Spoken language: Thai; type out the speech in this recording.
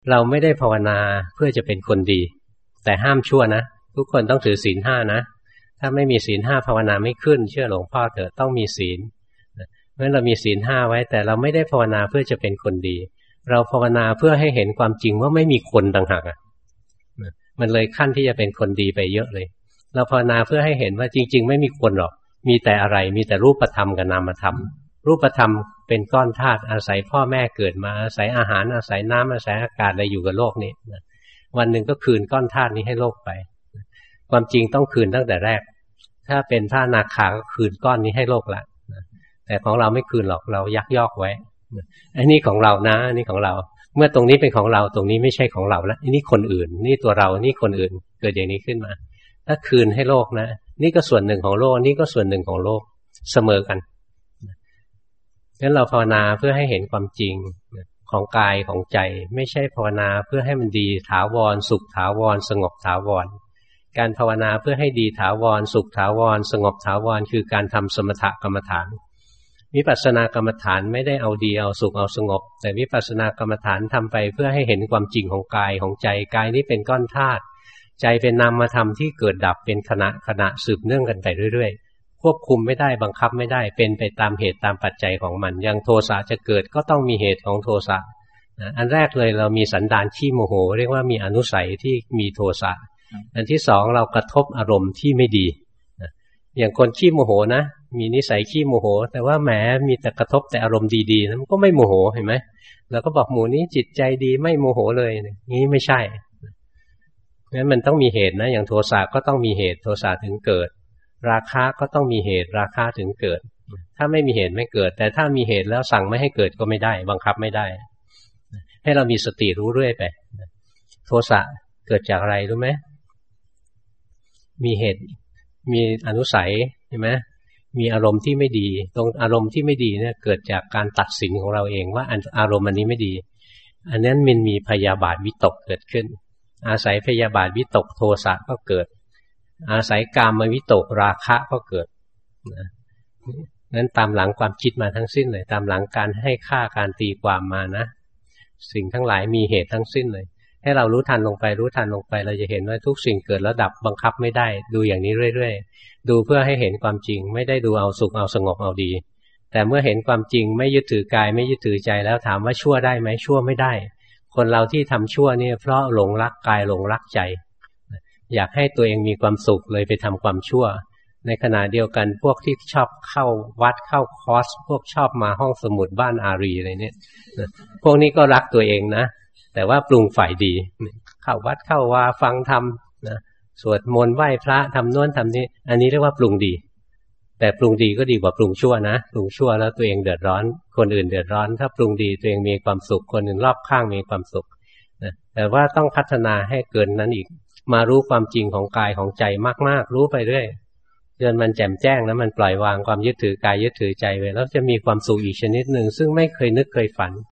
เราไม่ได้ภาวนาเพื่อจะเป็นคนดีแต่ห้ามชั่วนะทุกคนต้องถือศีลห้านะถ้าไม่มีศีลห้าภาวนาไม่ขึ้นเชื่อหลวงพ่อเถอะต้องมีศีลเพราะฉะนั้นเรามีศีลห้าไว้แต่เราไม่ได้ภาวนาเพื่อจะเป็นคนดีเราภาวนาเพื่อให้เห็นความจริงว่าไม่มีคนต่างหากมันเลยขั้นที่จะเป็นคนดีไปเยอะเลยเราภาวนาเพื่อให้เห็นว่าจริงๆไม่มีคนหรอกมีแต่อะไรมีแต่รูปธรรมกับนามธรรมรูปธรรมเป็นก้อนธาตุอาศัยพ่อแม่เกิดมาอาศัยอาหารอาศัยน้ำอาศัยอากาศอะไรอยู่กับโลกนี้วันหนึ่งก็คืนก้อนธาตุนี้ให้โลกไปความจริงต้องคืนตั้งแต่แรกถ้าเป็นพระอนาคาก็คืนก้อนนี้ให้โลกละแต่ของเราไม่คืนหรอกเรายักยอกไว้อันนี้ของเรานะอันนี้ของเราเมื่อตรงนี้เป็นของเราตรงนี้ไม่ใช่ของเราแล้วอันนี้คนอื่นนี่ตัวเรานี่คนอื่นเกิดอย่างนี้ขึ้นมาถ้าคืนให้โลกนะนี่ก็ส่วนหนึ่งของโลกนี่ก็ส่วนหนึ่งของโลกเสมอกันงั้นเราภาวนาเพื่อให้เห็นความจริงของกายของใจไม่ใช่ภาวนาเพื่อให้มันดีถาวรสุขถาวรสงบถาวรการภาวนาเพื่อให้ดีถาวรสุขถาวรสงบถาวรคือการทำสมถกรรมฐานวิปัสสนากรรมฐานไม่ได้เอาดีเอาสุขเอาสงบแต่วิปัสสนากรรมฐานทำไปเพื่อให้เห็นความจริงของกายของใจกายนี้เป็นก้อนธาตุใจเป็นนามธรรมที่เกิดดับเป็นขณะสืบเนื่องกันไปเรื่อยๆควบคุมไม่ได้บังคับไม่ได้เป็นไปตามเหตุตามปัจจัยของมันอย่างโทสะจะเกิดก็ต้องมีเหตุของโทสะอันแรกเลยเรามีสันดานขี้โมโหเรียกว่ามีอนุสัยที่มีโทสะอันที่สองเรากระทบอารมณ์ที่ไม่ดีอย่างคนขี้โมโหนะมีนิสัยขี้โมโหแต่ว่าแหมมีแต่กระทบแต่อารมณ์ดีๆมันก็ไม่โมโหเห็นไหมเราก็บอกหมู่นี้จิตใจดีไม่โมโหเลยงี้ไม่ใช่งั้นมันต้องมีเหตุนะอย่างโทสะก็ต้องมีเหตุโทสะถึงเกิดราคะก็ต้องมีเหตุราคะถึงเกิดถ้าไม่มีเหตุไม่เกิดแต่ถ้ามีเหตุแล้วสั่งไม่ให้เกิดก็ไม่ได้บังคับไม่ได้ให้เรามีสติรู้เรื่อยไปโทสะเกิดจากอะไรรู้ไหมมีเหตุมีอนุสัยใช่ไหมมีอารมณ์ที่ไม่ดีตรงอารมณ์ที่ไม่ดีเนี่ยเกิดจากการตัดสินของเราเองว่าอารมณ์อันนี้ไม่ดีอันนั้นมันมีพยาบาทวิตกเกิดขึ้นอาศัยพยาบาทวิตกโทสะก็เกิดอาศัยกามวิตกราคะก็เกิดนั้นตามหลังความคิดมาทั้งสิ้นเลยตามหลังการให้ค่าการตีความมานะสิ่งทั้งหลายมีเหตุทั้งสิ้นเลยให้เรารู้ทันลงไปรู้ทันลงไปเราจะเห็นว่าทุกสิ่งเกิดแล้วดับบังคับไม่ได้ดูอย่างนี้เรื่อยๆดูเพื่อให้เห็นความจริงไม่ได้ดูเอาสุขเอาสงบเอาดีแต่เมื่อเห็นความจริงไม่ยึดถือกายไม่ยึดถือใจแล้วถามว่าชั่วได้ไหมชั่วไม่ได้คนเราที่ทำชั่วนี่เพราะหลงรักกายหลงรักใจอยากให้ตัวเองมีความสุขเลยไปทำความชั่วในขณะเดียวกันพวกที่ชอบเข้าวัดเข้าคอร์สพวกชอบมาห้องสมุดบ้านอารีอะไรเนี่ยพวกนี้ก็รักตัวเองนะแต่ว่าปรุงฝ่ายดีเข้าวัดเข้าวาฟังธรรมนะสวดมนต์ไหว้พระทำโน้นทำนี้อันนี้เรียกว่าปรุงดีแต่ปรุงดีก็ดีกว่าปรุงชั่วนะปรุงชั่วแล้วตัวเองเดือดร้อนคนอื่นเดือดร้อนถ้าปรุงดีตัวเองมีความสุขคนอื่นรอบข้างมีความสุขนะแต่ว่าต้องพัฒนาให้เกินนั้นอีกมารู้ความจริงของกายของใจมากๆรู้ไปเรื่อยจนมันแจ่มแจ้งแล้วมันปล่อยวางความยึดถือกายยึดถือใจไปแล้วจะมีความสุขอีกชนิดหนึ่งซึ่งไม่เคยนึกเคยฝัน